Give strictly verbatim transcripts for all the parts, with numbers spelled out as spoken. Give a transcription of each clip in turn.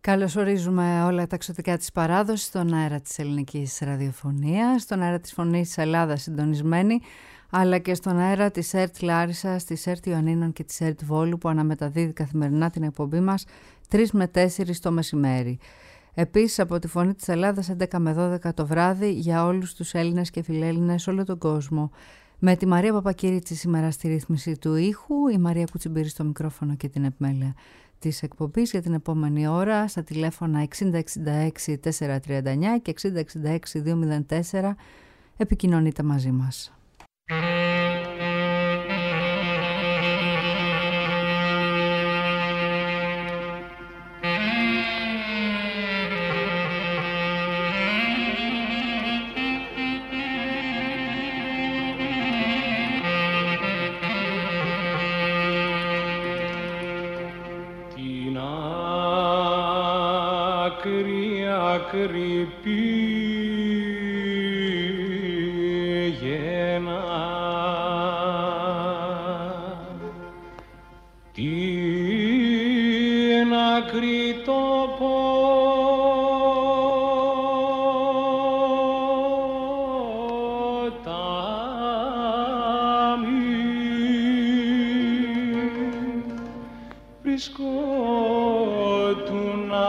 Καλωσορίζουμε όλα τα εξωτικά της παράδοσης στον αέρα της ελληνικής ραδιοφωνίας, στον αέρα της Φωνής της Ελλάδας συντονισμένη, αλλά και στον αέρα της ΕΡΤ Λάρισσας, της ΕΡΤ Ιωαννίνων και της ΕΡΤ Βόλου που αναμεταδίδει καθημερινά την εκπομπή μας τρεις με τέσσερις το μεσημέρι. Επίσης από τη Φωνή της Ελλάδας έντεκα με δώδεκα το βράδυ για όλους τους Έλληνες και φιλέλληνες όλο τον κόσμο. Με τη Μαρία Παπακύρητσι σήμερα στη ρύθμιση του ήχου, η Μαρία Κουτσιμπήρη στο μικρόφωνο και την επιμέλεια της εκπομπής για την επόμενη ώρα στα τηλέφωνα εξήντα εξήντα έξι τετρακόσια τριάντα εννιά και εξήντα εξήντα έξι διακόσια τέσσερα. Επικοινωνείτε μαζί μας. Κρυπήγαινα την άκρη το ποτάμι βρισκότουνα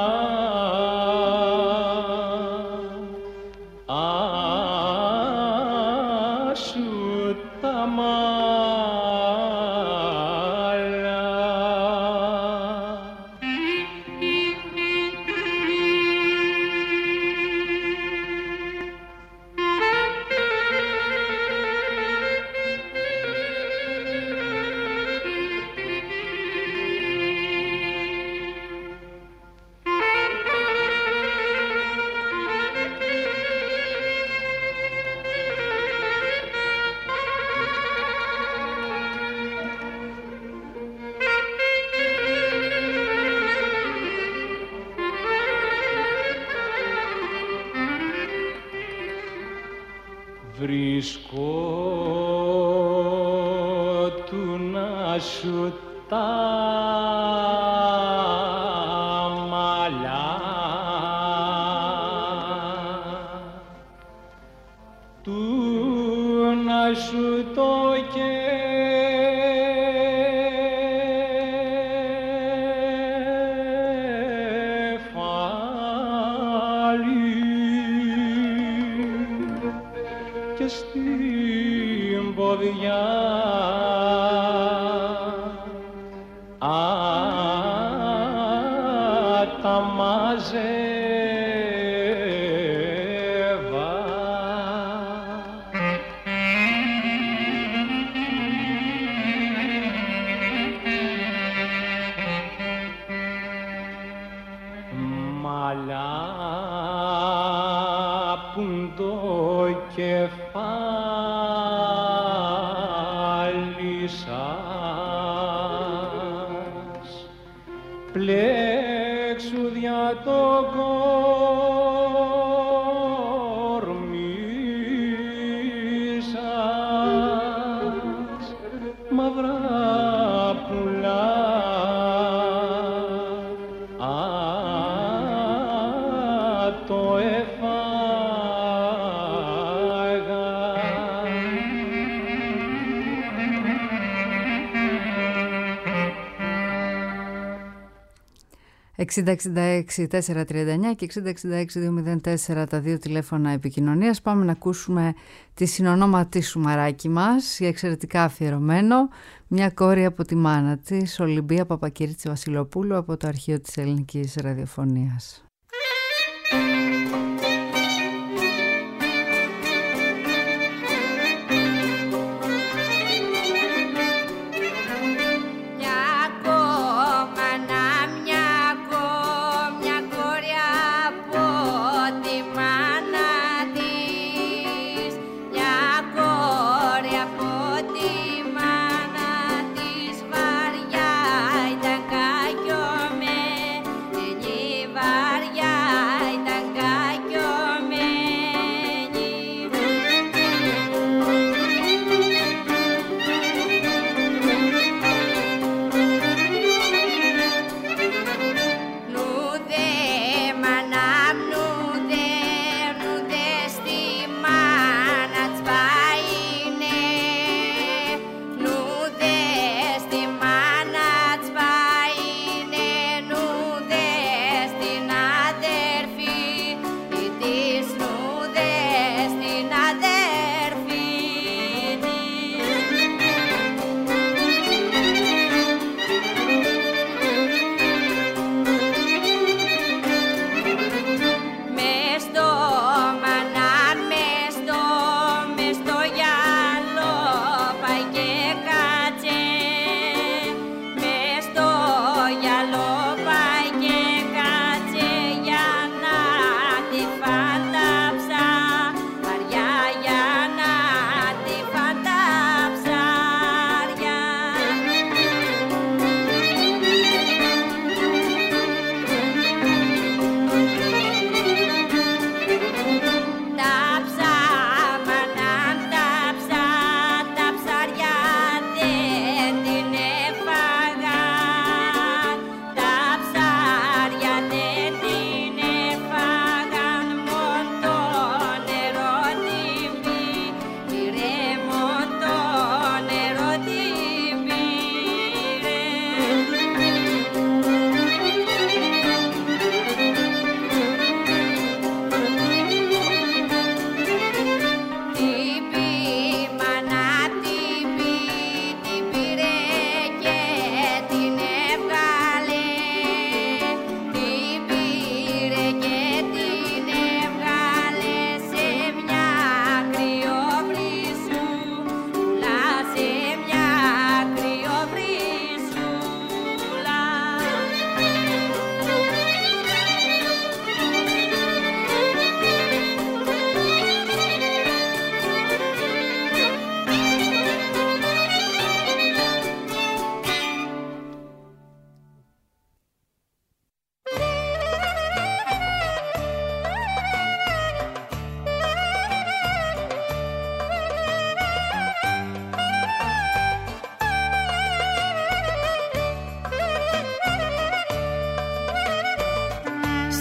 βρισκότουνα σου τα μαλλιά του να σου το στην ποδιά α, τα μαζεύα. Μαλλιά πουν το κεφάλι σας πλέξου δια το κορμί σας μαυρά πουλά α, το εξήντα εξήντα έξι τετρακόσια τριάντα εννιά και εξήντα εξήντα έξι διακόσια τέσσερα τα δύο τηλέφωνα επικοινωνίας. Πάμε να ακούσουμε τη συνονόματη σου μαράκι μας, για εξαιρετικά αφιερωμένο, μια κόρη από τη μάνα της, Ολυμπία Παπακύρητσι Βασιλοπούλου, από το αρχείο της ελληνικής ραδιοφωνίας. Βαριά ήταν κακιωμένη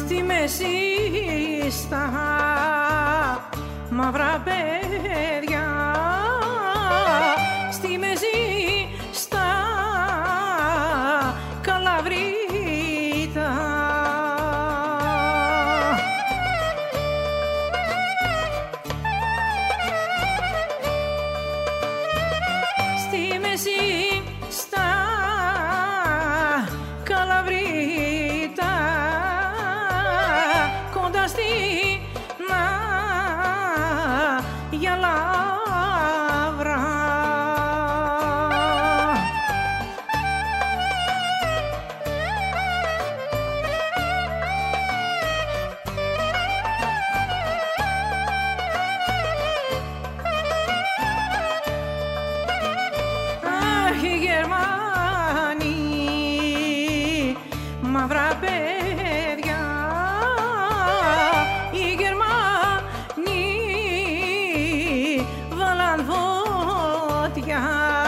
στη μέση στα μαύρα παιδιά, στη μέση στα καλαβρίτα. Στη μέση στα καλαβρίτα, κοντά στην Αγία Λαύρα. Αχ, οι Γερμανοί μαύρα παιδιά, οι Γερμανοί βάλαν φωτιά.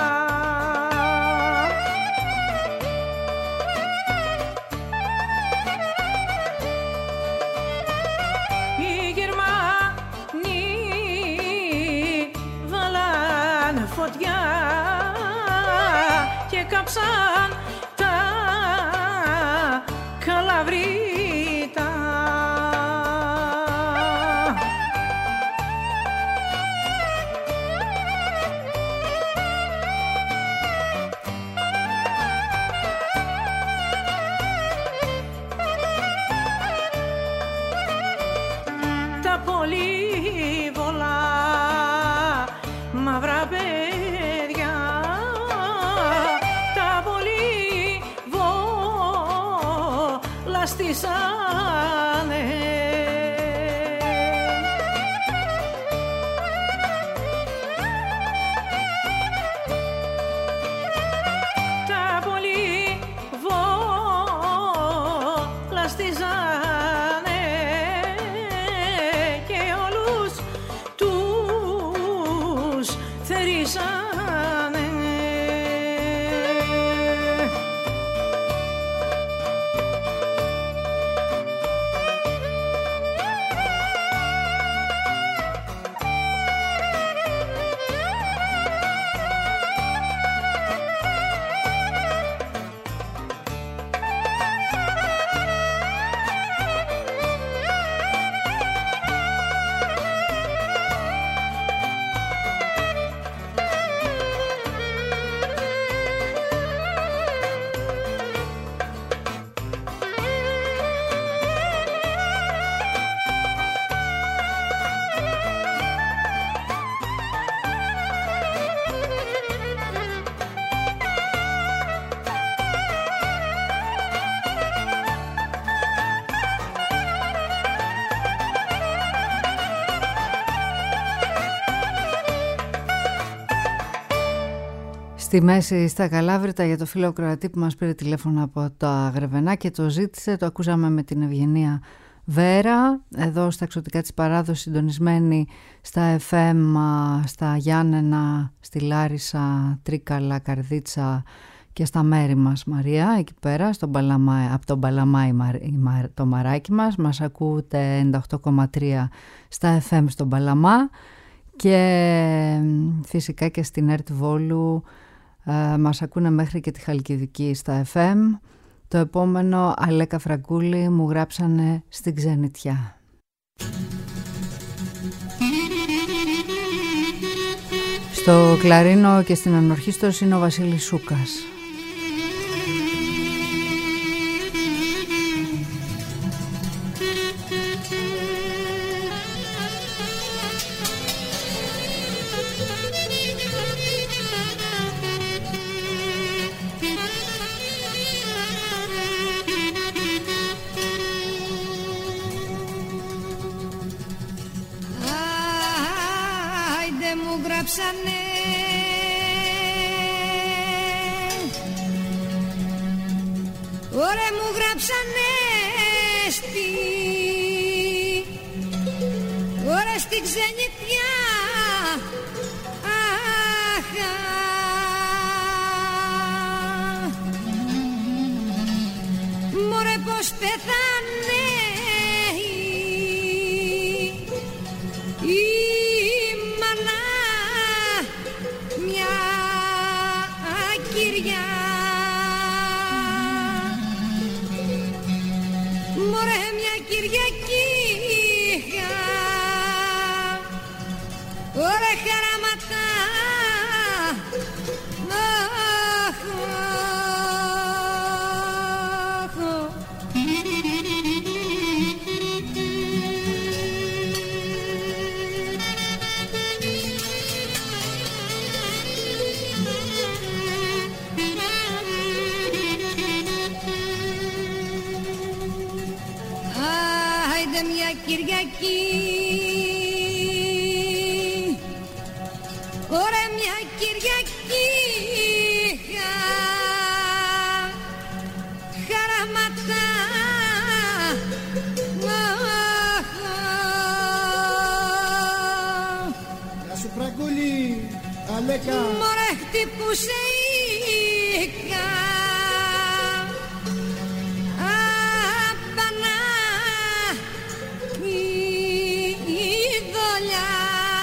Οι Γερμανοί βάλαν φωτιά και κάψαν τα καλαβρίτα. Τα πολύβολα μαύρα παιδιά, τα πολύβολα στήσανε. Τα πολύβολα στήσανε και όλους τους θερήσανε. Στη μέση στα Καλάβρητα για το φίλο Κροατή που μας πήρε τηλέφωνο από τα Γρεβενά και το ζήτησε, το ακούσαμε με την Ευγενία Βέρα, εδώ στα εξωτικά της παράδοσης, συντονισμένη στα εφ εμ, στα Γιάννενα, στη Λάρισα, Τρίκαλα, Καρδίτσα και στα μέρη μας, Μαρία, εκεί πέρα, στον Παλαμά, από τον Παλαμά το μαράκι μας. Μας ακούτε ενενήντα οκτώ κόμμα τρία στα εφ εμ στον Παλαμά και φυσικά και στην ΕΡΤ Βόλου ε, μας ακούνε μέχρι και τη Χαλκιδική στα εφ εμ. Το επόμενο, Αλέκα Φραγκούλη, μου γράψανε στην ξενιτιά. Στο κλαρίνο και στην ανορχήστρωση είναι ο Βασίλης Σούκας. Γράψανε ωραία μου γράψανε στη ωραία στη ξενιτιά. Αχ, μωρέ πως πεθάνε Κυριακή είχα, ωραία χαράματα. Άιντε μια Κυριακή, ωραία μια Κυριακή είχα, χαράματα. Γεια σου Φραγκούλη, Αλέκα. Μωρέ χτύπουσε είχα, απανά η δολιά.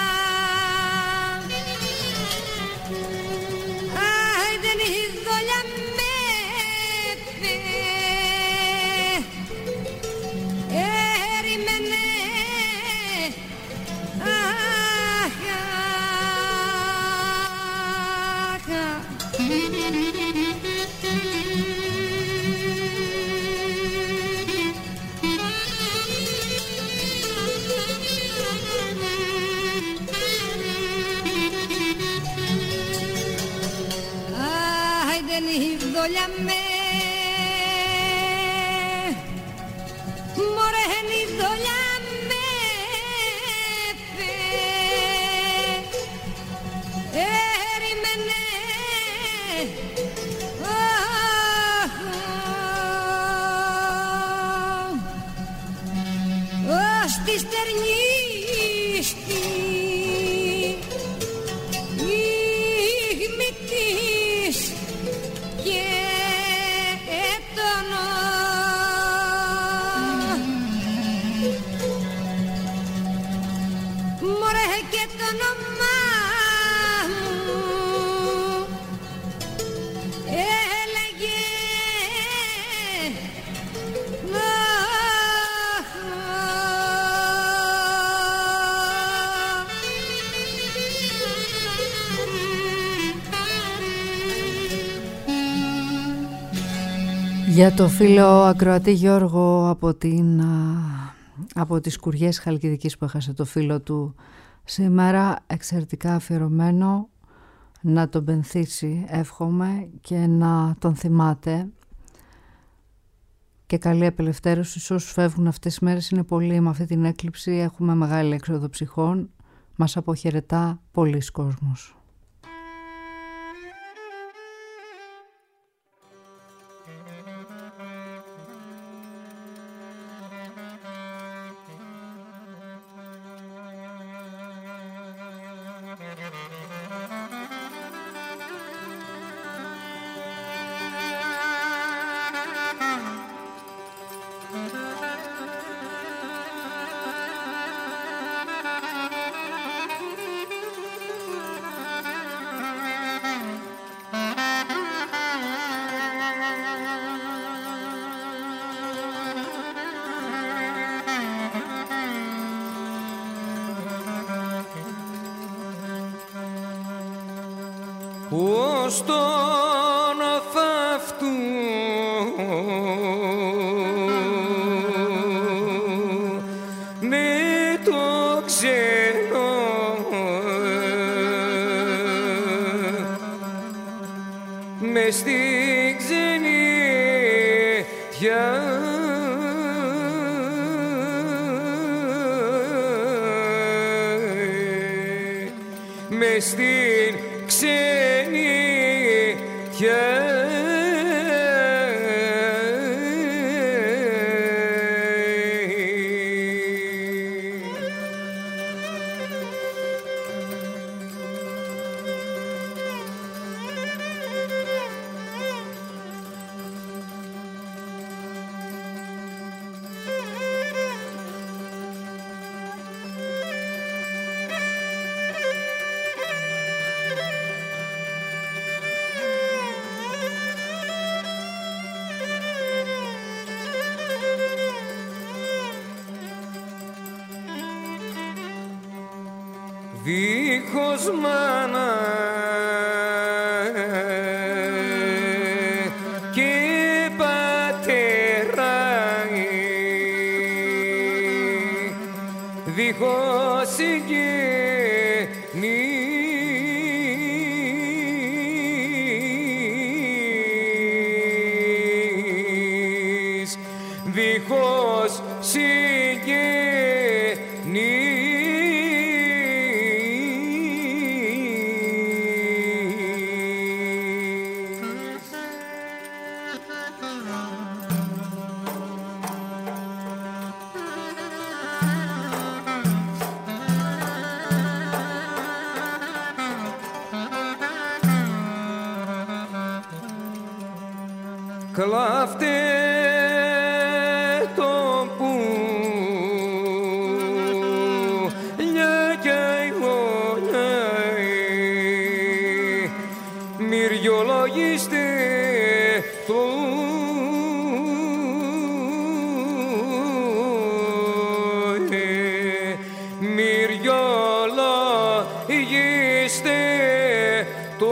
Άιντε η δολιά με πε, έρημενε. Η δόλια με, μωρέ η δόλια με πε, έρημενε. Ως τη στερνίστη ήγμη της και τον μωρέ και το όνομά μου έλεγε Για το φίλο ακροατή Γιώργο από, την, από τις Κουριές Χαλκιδικής που έχασε το φίλο του σήμερα, εξαιρετικά αφιερωμένο, να τον πενθήσει εύχομαι και να τον θυμάται και καλή απελευθέρωση σε όσους φεύγουν αυτές τις μέρες. Είναι πολλοί με αυτή την έκλειψη, έχουμε μεγάλη έξοδο ψυχών, μας αποχαιρετά πολλής κόσμος. Ως τον αφαυτού με το ξένο μες στην ξενιτιά μες στην ξενιτιά. δίχως μάνα και πατέρα, δίχως συγγενείς, δίχως κλάφτε το που λιάκια η γωνιά, μυριολογίστε το μυριολογίστε το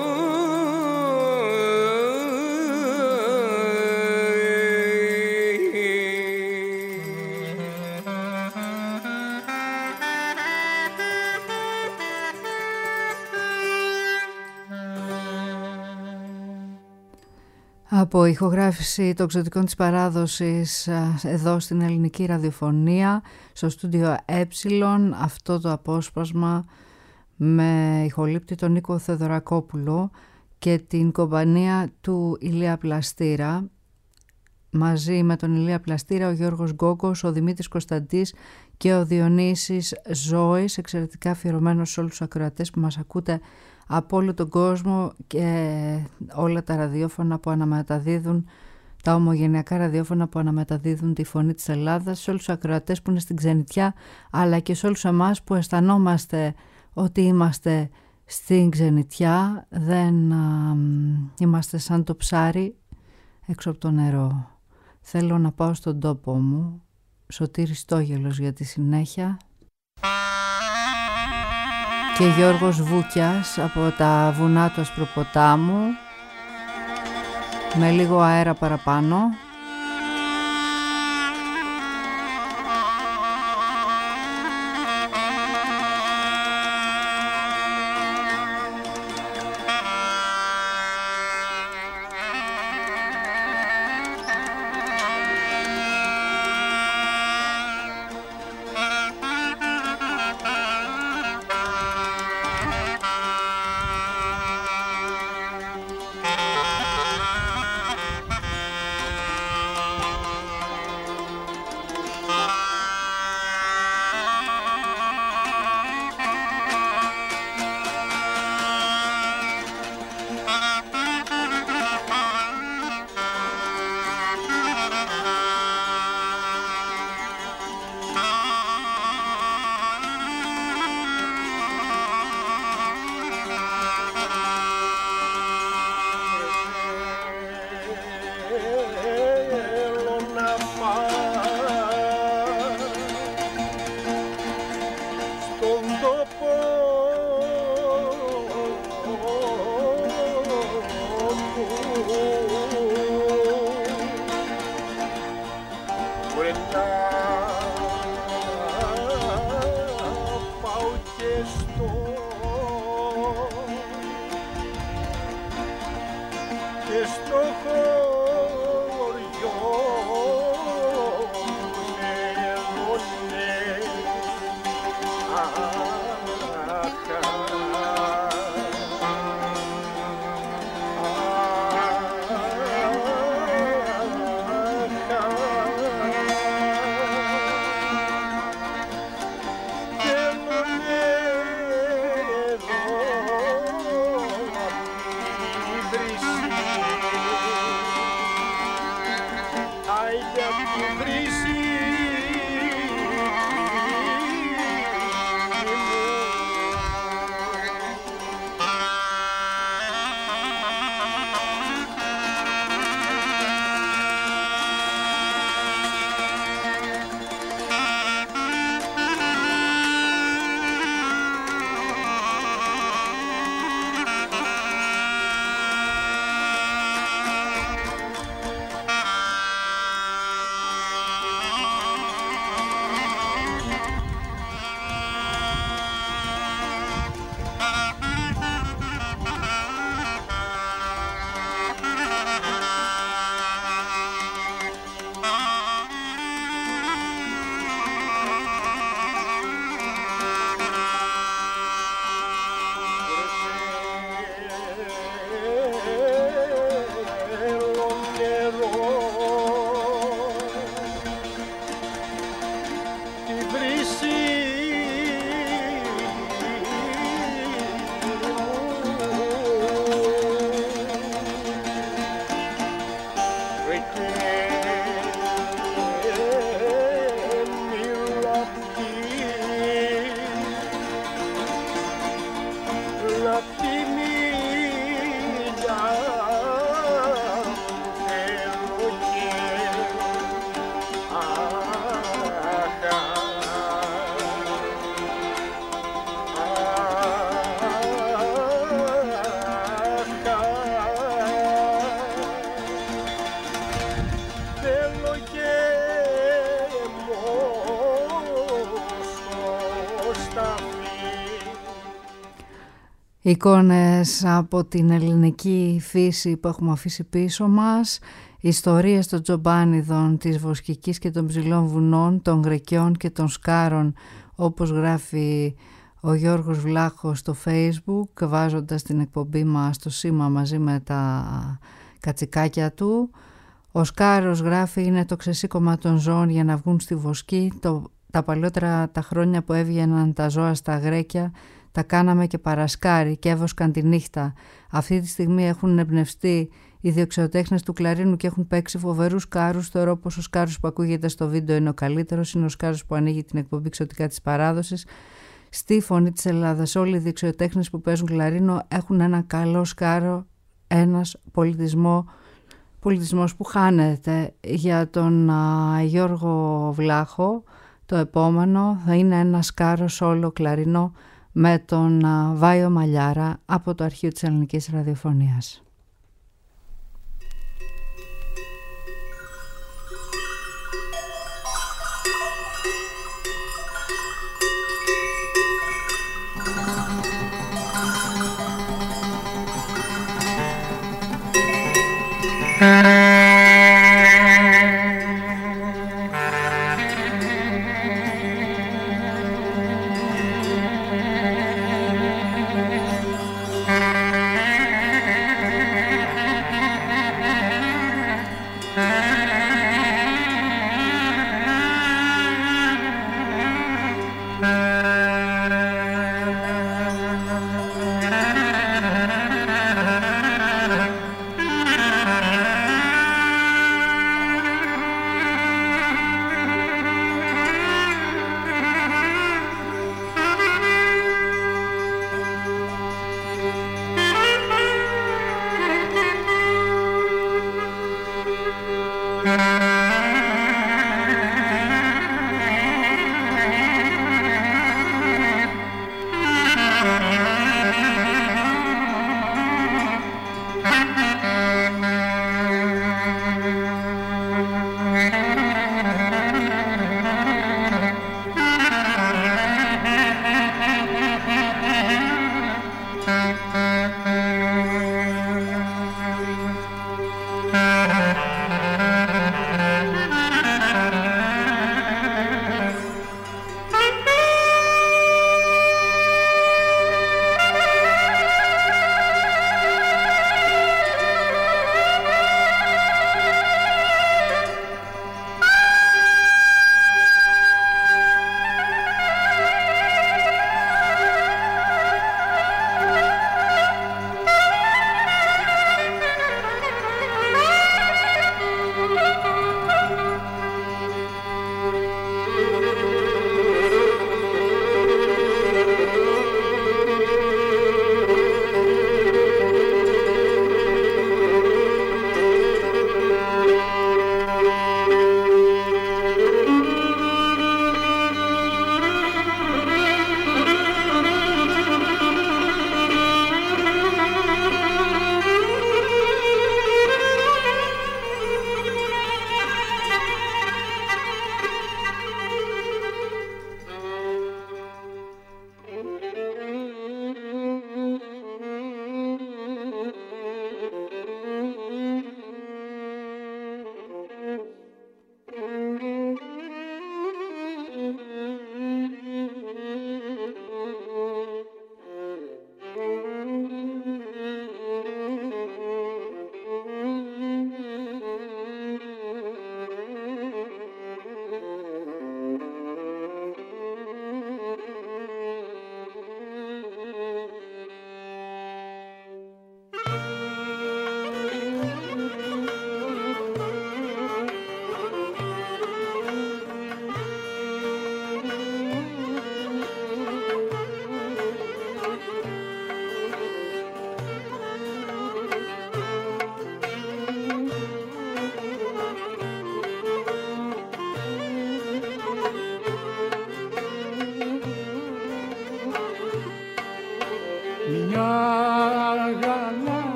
από ηχογράφηση των ξωτικών της παράδοσης εδώ στην ελληνική ραδιοφωνία, στο στούντιο Ε, αυτό το απόσπασμα με ηχολήπτη τον Νίκο Θεοδωρακόπουλο και την κομπανία του Ηλία Πλαστήρα, μαζί με τον Ηλία Πλαστήρα, ο Γιώργος Γκόγκος, ο Δημήτρης Κωνσταντής και ο Διονύσης Ζώης, εξαιρετικά αφιερωμένος σε όλους τους ακροατές που μας ακούτε από όλο τον κόσμο και όλα τα ραδιόφωνα που αναμεταδίδουν, τα ομογενειακά ραδιόφωνα που αναμεταδίδουν τη φωνή της Ελλάδας, σε όλους τους ακροατές που είναι στην ξενιτιά, αλλά και σε όλους εμάς που αισθανόμαστε ότι είμαστε στην ξενιτιά, δεν α, είμαστε σαν το ψάρι έξω από το νερό. Θέλω να πάω στον τόπο μου. Σωτήρης Τόγελος για τη συνέχεια και Γιώργος Βούκιας από τα βουνά του Ασπροποτάμου, με λίγο αέρα παραπάνω. Εικόνες από την ελληνική φύση που έχουμε αφήσει πίσω μας, ιστορίες των τζομπάνιδων, της βοσκικής και των ψηλών βουνών, των γρεκιών και των σκάρων, όπως γράφει ο Γιώργος Βλάχος στο Facebook, βάζοντας την εκπομπή μας στο σήμα μαζί με τα κατσικάκια του. Ο Σκάρος, γράφει, είναι το ξεσήκωμα των ζώων για να βγουν στη βοσκή. Το, τα παλιότερα τα χρόνια που έβγαιναν τα ζώα στα γρέκια, τα κάναμε και παρασκάρι και έβοσκαν τη νύχτα. Αυτή τη στιγμή έχουν εμπνευστεί οι δεξιοτέχνες του κλαρίνου και έχουν παίξει φοβερούς σκάρους. Θεωρώ πως ο σκάρος που ακούγεται στο βίντεο είναι ο καλύτερος. Είναι ο σκάρος που ανοίγει την εκπομπή Ξωτικά της Παράδοσης. Στη Φωνή της Ελλάδας όλοι οι δεξιοτέχνες που παίζουν κλαρίνο έχουν ένα καλό σκάρο, ένας πολιτισμό, πολιτισμός που χάνεται. Για τον α, Γιώργο Βλάχο το επόμενο θα είναι ένα σκάρο σόλο κλαρίνο με τον α, Βάιο Μαλιάρα από το αρχείο της Ελληνικής Ραδιοφωνίας.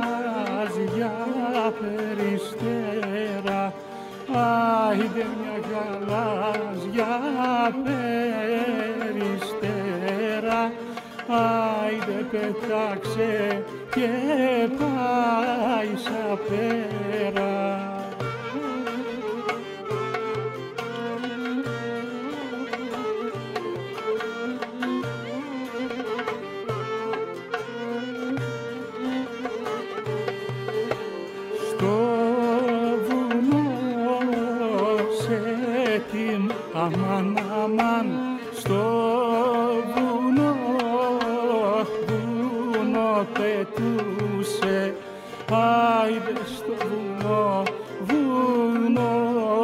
Περιστέρα, άιντε μια γαλάζια περιστέρα, άιντε πετάξε και πάει σα πέρα. Αμάν, αμάν, στο βουνό, βουνό πετούσε, άιντε στο βουνό, βουνό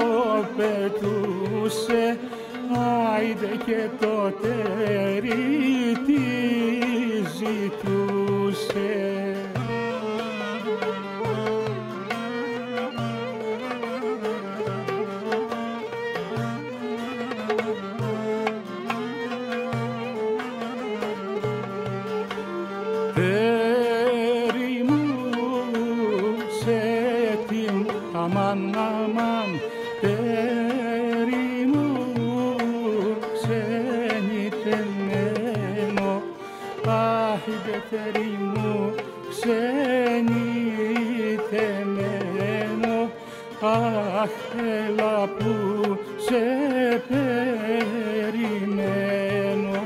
πετούσε, άιντε και το τέρι τι ζητούσε. Αμάν, αμάν, τέρι μου ξενιτεμένο, άιντε τέρι μου ξενιτεμένο, αχ, έλα που σε περιμένω.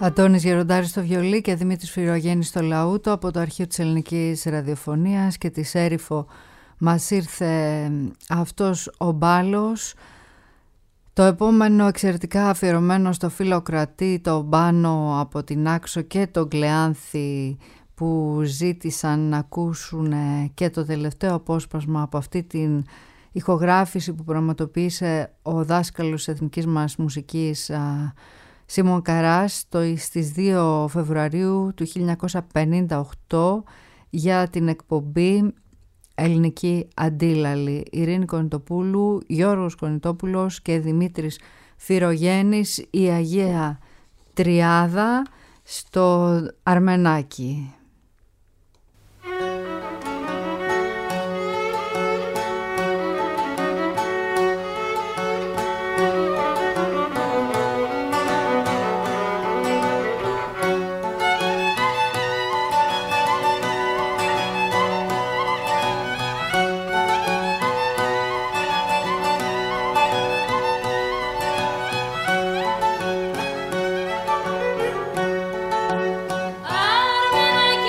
Αντώνης Γεροντάρης στο βιολί και Δημήτρης Φυρογέννης στο λαούτο. Από το αρχείο της ελληνικής ραδιοφωνίας και της Έριφο μας ήρθε αυτός ο μπάλος. Το επόμενο εξαιρετικά αφιερωμένο στο Φιλοκρατή, το Μπάνο από την Άξο και τον Κλεάνθη, που ζήτησαν να ακούσουν και το τελευταίο απόσπασμα από αυτή την ηχογράφηση που πραγματοποίησε ο δάσκαλος εθνικής μας μουσικής Σίμων Καράς το, στις δύο Φεβρουαρίου του χίλια εννιακόσια πενήντα οκτώ για την εκπομπή Ελληνική Αντίλαλη. Ειρήνη Κονιτοπούλου, Γιώργος Κονιτόπουλος και Δημήτρης Φυρογέννης, η Αγία Τριάδα στο Αρμενάκι. Armenaki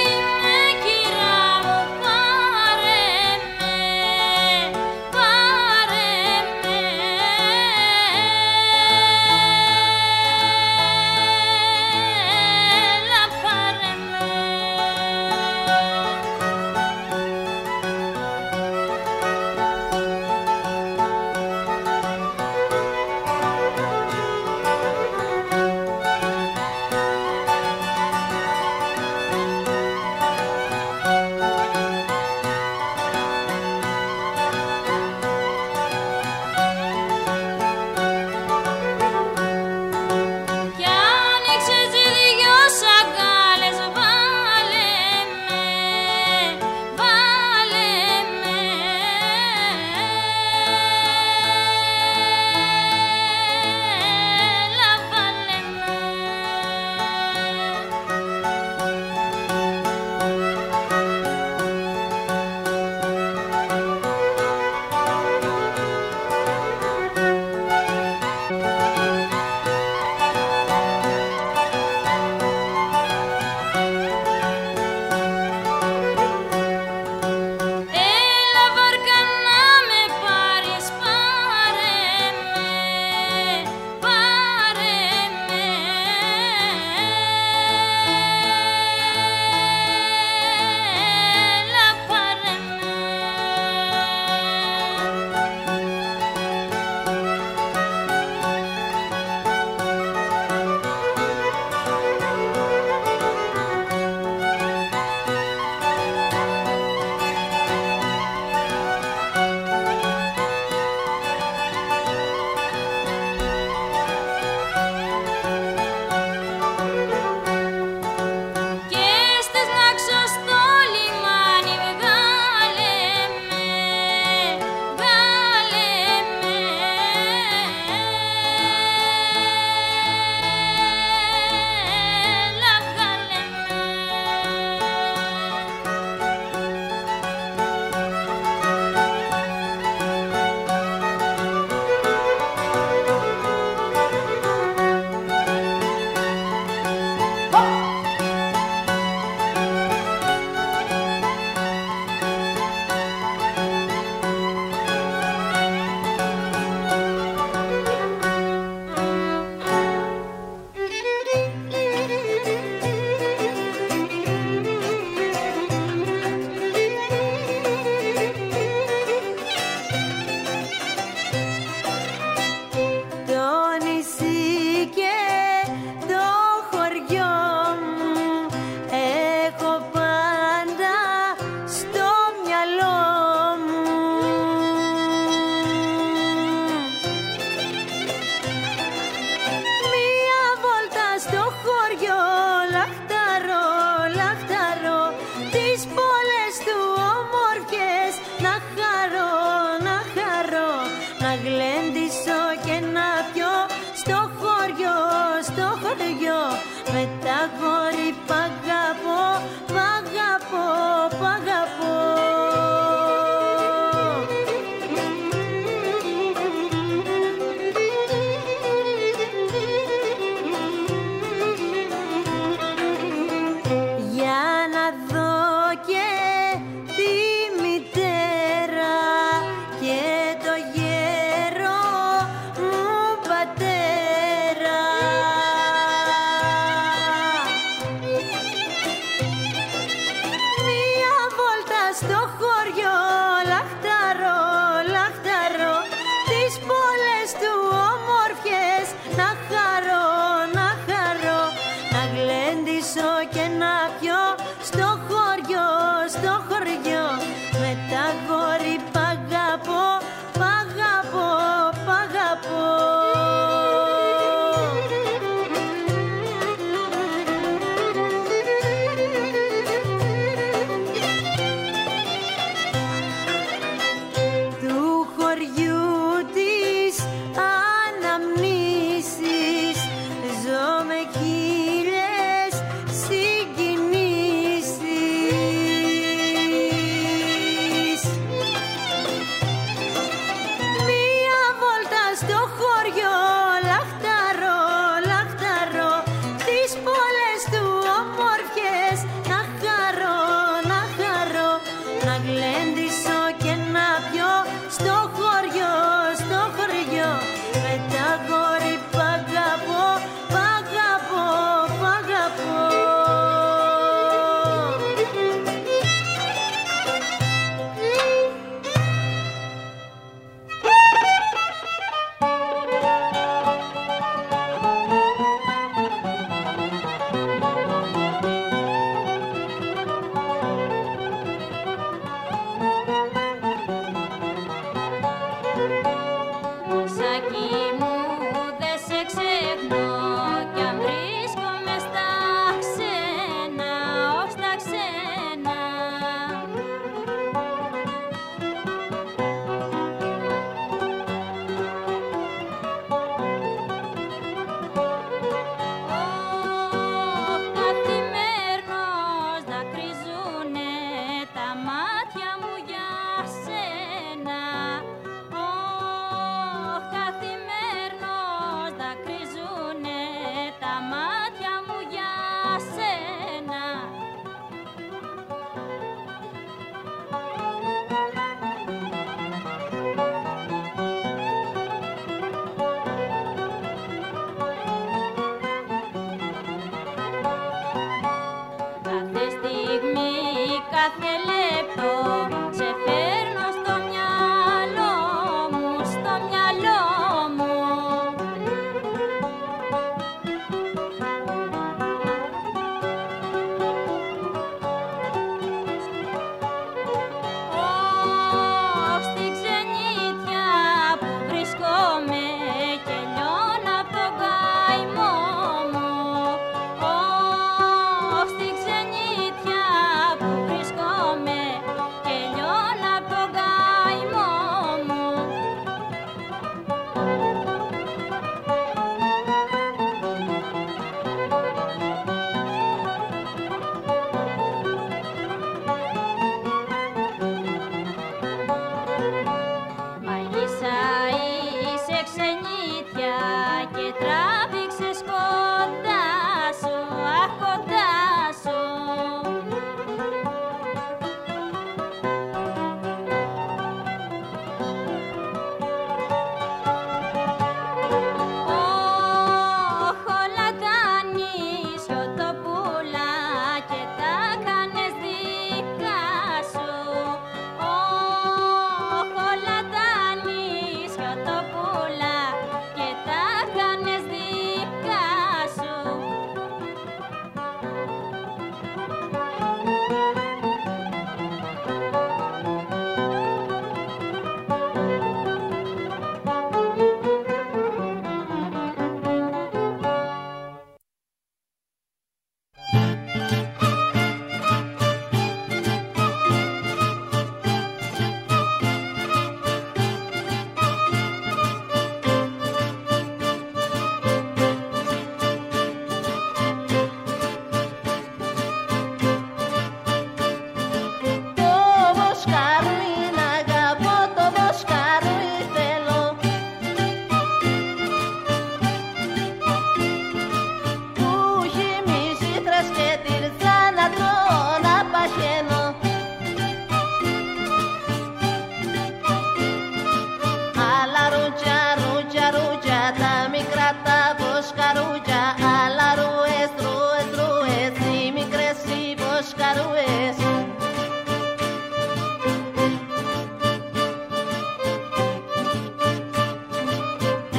και να πιω στο χωριό, στο χωριό. Με τα γόρι π' αγαπώ, π' αγαπώ, π' αγαπώ.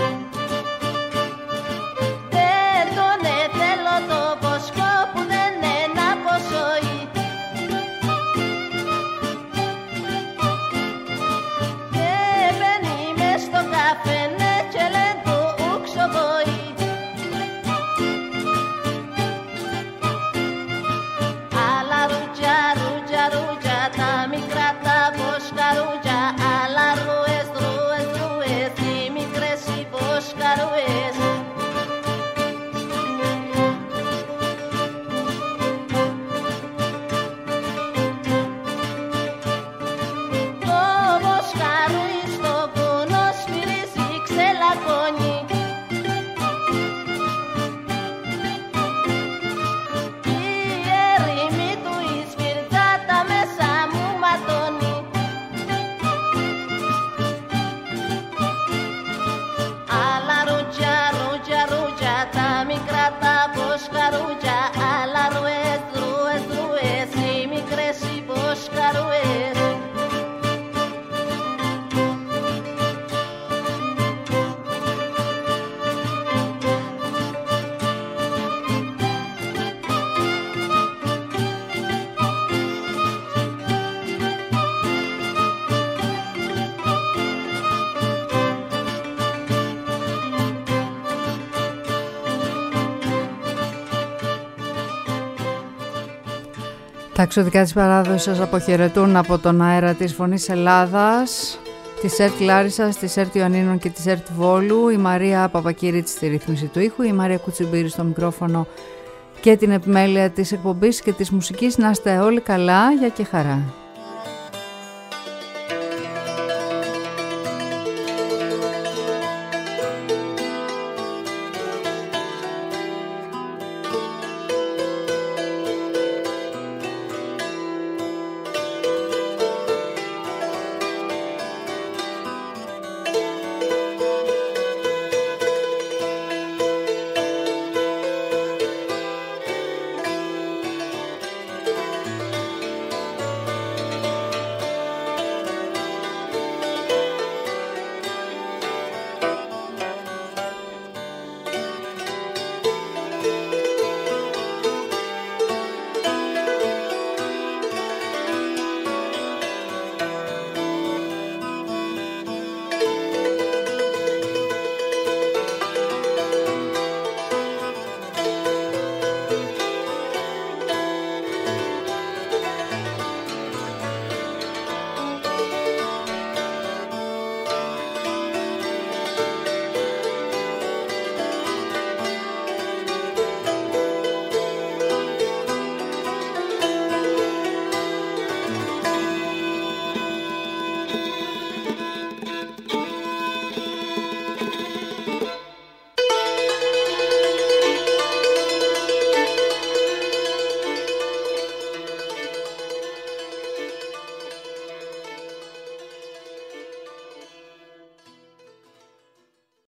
Δεν τον θέλω το βοσκό που δεν Τα εξωτικά της παράδοσης σας αποχαιρετούν από τον αέρα της Φωνής Ελλάδας, της ΕΡΤ Λάρισσας, της ΕΡΤ Ιωαννίνων και της ΕΡΤ Βόλου, η Μαρία Παπακύρητη στη ρύθμιση του ήχου, η Μαρία Κουτσιμπήρη στο μικρόφωνο και την επιμέλεια της εκπομπής και της μουσικής. Να είστε όλοι καλά, για και χαρά.